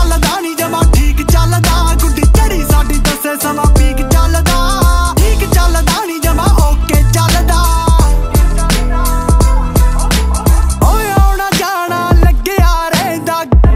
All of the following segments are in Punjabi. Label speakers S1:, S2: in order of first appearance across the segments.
S1: ਚੱਲਦਾ ਨੀ ਜਮਾ ਠੀਕ ਚੱਲਦਾ ਗੁੱਡੀ ਚੜੀ ਸਾਡੀ ਦੱਸੇ ਸਮਾਂ ਪੀਕ ਚੱਲਦਾ ਠੀਕ ਚੱਲਦਾ ਨੀ ਜਮਾ ਓਕੇ ਚੱਲਦਾ ਓਏ ਆਉਣਾ ਜਾਣਾ ਲੱਗਿਆ ਰਹਿੰਦਾ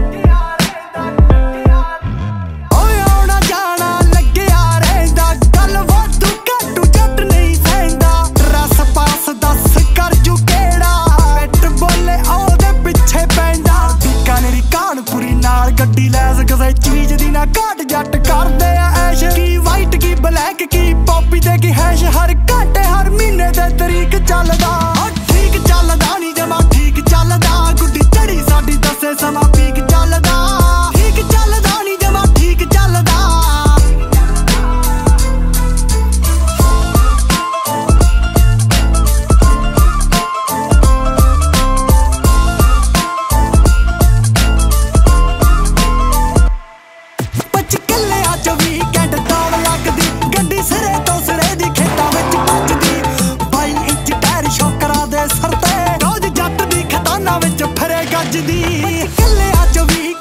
S1: ਓਏ ਆਉਣਾ ਜਾਣਾ ਲੱਗਿਆ ਰਹਿੰਦਾ ਗੱਲ ਵਾਧੂ ਘੱਟੂ ਜੱਟ ਨਹੀਂ ਸਹਿੰਦਾ ਰਸ ਪਾਸ ਦੱਸ ਕਰ ਜੂ ਕਿਹੜਾ ਪਿੱਟ ਬੋਲੇ ਉਹਦੇ ਪਿੱਛੇ ਪੈਂਦਾ ਬੀਕਾਨੇਰੀ ਕਾਨਪੁਰੀ ਨਾਲ ਗੱਡੀ ਲੈਸ ਕਿਸੇ ਚੀਜ਼ ਦੀ ਨਾ ਘਾਟ ਜੱਟ ਕਰਦੇ ਆ ਐਸ਼ ਕੀ ਵਾਈਟ ਕੀ ਬਲੈਕ ਕੀ ਪੋਪੀ ਤੇ ਕੀ ਹੈਸ਼ ਹਰ ਘੰਟੇ ਹਰ ਮਹੀਨੇ ਦੇ ਤਰੀਕ ਚੱਲਦਾ ਠੀਕ ਚੱਲਦਾ ਨੀ ਜਮਾ ਠੀਕ ਚੱਲਦਾ ਗੁੱਡੀ ਚੜੀ ਸਾਡੀ ਦੱਸੇ ਸਮਾਂ ਪੀਕ ਚੱਲਦਾ ਠੀਕ ਚੱਲਦਾ ਨੀ ਜਮਾ ਠੀਕ ਚੱਲਦਾ ਵੀਕਐਂਡ ਦੌੜ ਲੱਗਦੀ ਗੱਡੀ ਸਿਰੇ ਤੋਂ ਸਿਰੇ ਦੀ ਖੇਤਾਂ ਵਿੱਚ ਵੱਜਦੀ 22 ਇੰਚ ਟਾਇਰ ਸ਼ੌਕਰਾਂ ਦੇ ਸਿਰ ਤੇ ਰੋਜ਼ ਜੱਟ ਦੀ ਖਤਾਨਾਂ ਵਿੱਚ ਫਿਰੇ ਗੱਜਦੀ ਕੱਲਿਆਂ ਚ ਵੀ